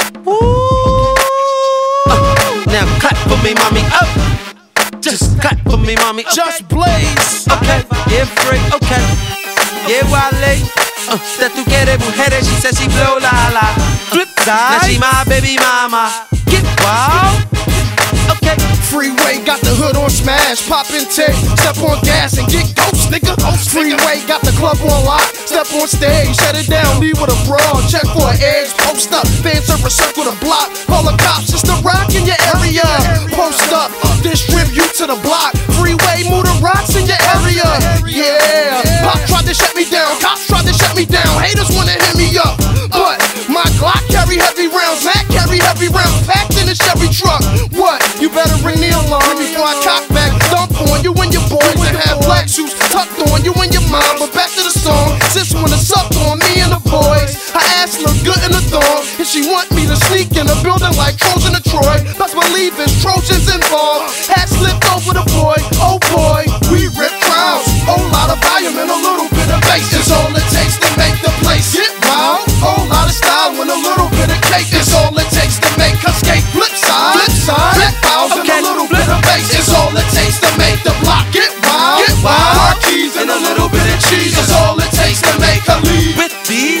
Now clap for me, mommy, up. Just clap for me, mommy. Okay. Just Blaze. Okay, yeah, free, okay. Yeah, Wale. That tú quieres mujeres, she said she blow la la. Flip side. Now she my baby mama. Get wild. Okay. Freeway got the hood on smash, poppin' tape, step on gas and get ghost, nigga. Freeway got the club on lock, step on stage, shut it down, leave with a brawl, check for an edge, post up, fan server circle the block, call the cops, it's the rock in your area. Post up, distribute to the block, freeway move the rocks in your area. Yeah, Pop tried to shut me down, cops tried to shut me down, haters wanna hit me up, but my Glock carry heavy rounds, Mac carry heavy rounds, packed in a Chevy truck. What? You better ring the alarm before I cock back, dump on you and your boys and have black shoes tucked on you and your mom. But back to the song, sis wanna suck on me and the boys. Her ass look good in the thong, and she want me to sneak in the building like Trojan to Troy. Best believe it's Trojans involved. Hat slipped over the boy, oh boy, we rip crowds. Whole lot of volume and a little bit of bass is all it takes to make the place get wild. Whole lot of style and a little bit of cake is all it takes to make her skate. Flip side, black files and a little bit of bass is all it takes to make the block get wild. Car keys and a little bit of cheese is all it takes to make her leave. With these,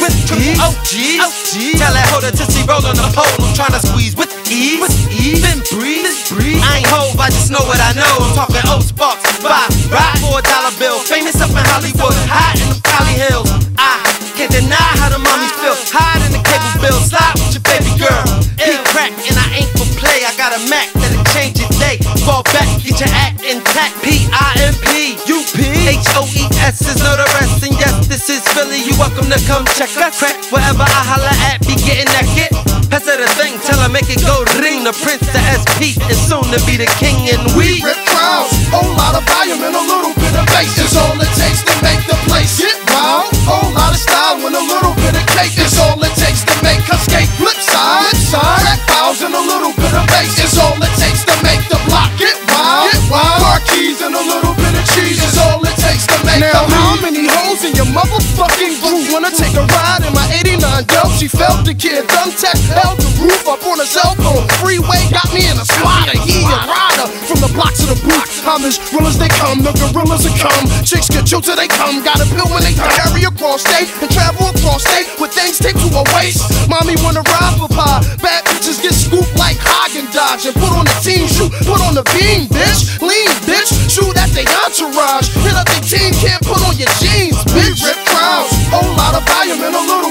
OGs. Tell that hoe to she roll on the pole. I'm tryna squeeze with ease. Then breathe. I ain't hove, I just know what I know. I'm talking old sparks, five, ride for $1 bill. Famous up in Hollywood, high in the Cali Hills. I can't deny how the mommies feel. Hide in the cable bill, slide with your baby girl. Big crack and I ain't for play. I got a Mac that'll change your day. Fall back, get your act intact. P-I-M-P, U-P-H-O-E-S is no the rest. And yes, this is Philly. You welcome to come check us. Crack wherever I holla at, be getting that get. Pass her the thing, tell her make it go ring. The Prince, the SP, is soon to be the king. And we rip crowds, whole lot of volume and a little bit of bass is all it takes to make the place get wild. Whole lot of style and a little bit of cake is all it takes to make her skate. Flip side, black files and a little bit of bass is all it takes to make the block get wild. Car keys and a little bit of cheese is all it takes to make her leave. Now how many hoes in your motherfucking group wanna take a ride in my 89 Del? She felt the kid, thumbtack held the roof up on a cell phone. Freeway got me in a slider, he a rider from the blocks to the booth. I'm as real as they come, the gorillas that come. Chicks get chilled till they come, got a pill when they carry across state and travel across state with things taped to her waist. Mommy wanna ride for pie, bad bitches get scooped like Haagen-Dazs and put on the team shoe, put on the beam, bitch. Lean, bitch, shoot at they entourage. Hit up they team, can't put on your jeans, bitch. Rip crowds, whole lot of volume and a little